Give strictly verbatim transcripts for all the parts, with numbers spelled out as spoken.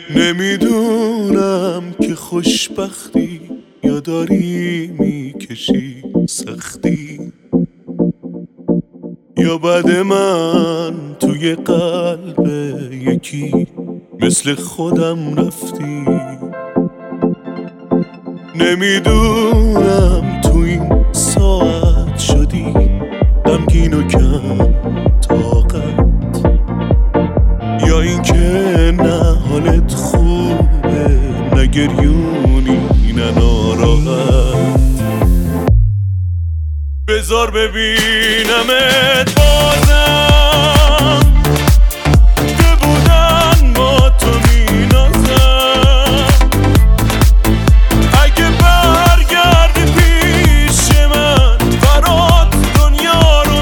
نمیدونم که خوشبختی یا داری میکشی سختی، یا بعد من توی قلب یکی مثل خودم رفتی. نمیدونم تو این ساعت شدی غمگین و کم طاقت، یا این که نه حالت خوبه نه گریونی نه ناراحت. بذار ببینمت بازم که بودن با تو مینازم. اگه برگردی پیش من برات دنیا رو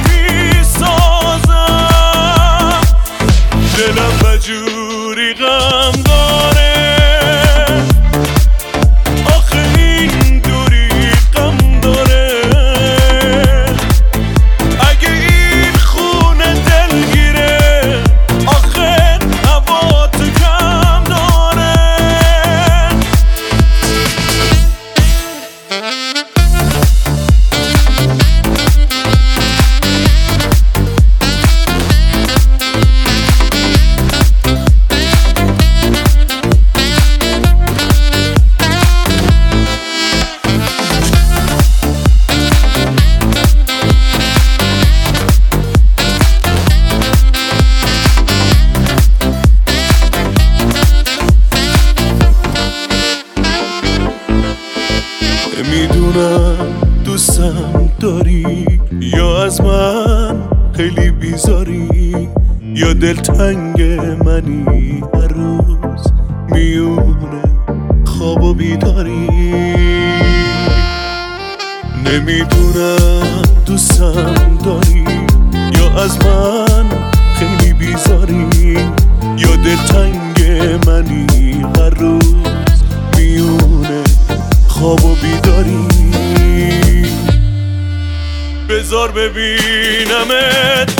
میسازم. دلم بجوری غم داره آخه این دوری غم داره. اگه این خونه دلگیره آخه هوا تو کم داره. نمیدونم دوستم داری یا از من خیلی بیزاری، یا دلتنگ منی هر روز میونه خواب و بیداری. نمیدونم دوستم داری یا از من خیلی بیزاری، یا دلتنگ منی هر روز میونه خواب و بیداری. بذار ببینمت